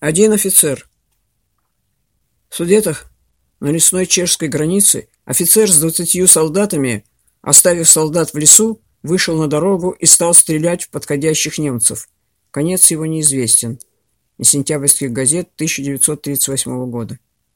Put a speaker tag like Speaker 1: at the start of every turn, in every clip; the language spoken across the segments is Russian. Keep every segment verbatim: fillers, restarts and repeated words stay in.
Speaker 1: Один офицер. В Судетах, на лесной чешской границе, офицер с двадцатью солдатами, оставив солдат в лесу, вышел на дорогу и стал стрелять в подходящих немцев. Конец его неизвестен. Из сентябрьских газет тысяча девятьсот тридцать восьмого года.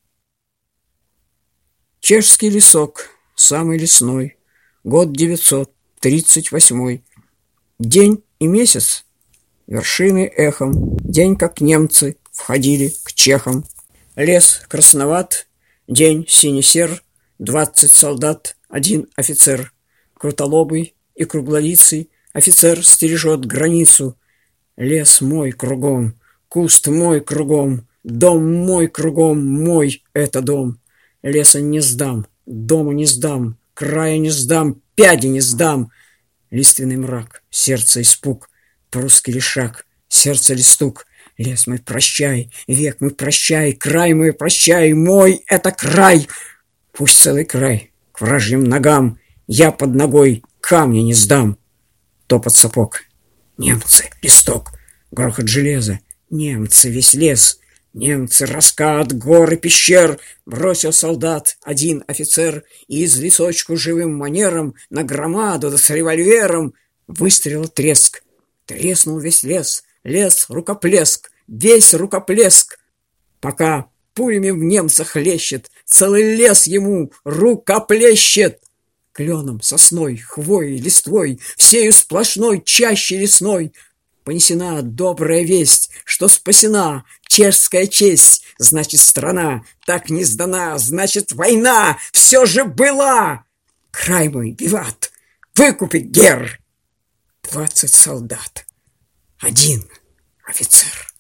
Speaker 1: Чешский лесок, самый лесной, год девятьсот тридцать восьмой. День и месяц, вершины эхом, день, как немцы входили к чехам. Лес красноват, день сине-сер, двадцать солдат, один офицер. Крутолобый и круглолицый офицер стережет границу. Лес мой кругом, куст мой кругом, дом мой кругом, мой это дом. Леса не сдам, дома не сдам, края не сдам, пяди не сдам. Лиственный мрак, сердце испуг, прусский ли шаг, сердце ли стук. Лес мой, прощай, век мой, прощай, край мой, прощай, мой это край. Пусть целый край к вражьим ногам, я под ногой камня не сдам. Топот сапог, немцы, листок, грохот железа, немцы, весь лес. Немцы, раскат, горы, пещер, бросил солдат один офицер, и из лесочку живым манером на громаду да с револьвером выстрелил треск. Треснул весь лес, лес рукоплеск, весь рукоплеск. Пока пулями в немца хлещет, целый лес ему рукоплещет. Кленом, сосной, хвоей, листвой, всею сплошной чаще лесной понесена добрая весть, что спасена чешская честь. Значит, страна так не сдана, значит, война все же была. Край мой, виват, выкупит гер. Двадцать солдат, один офицер.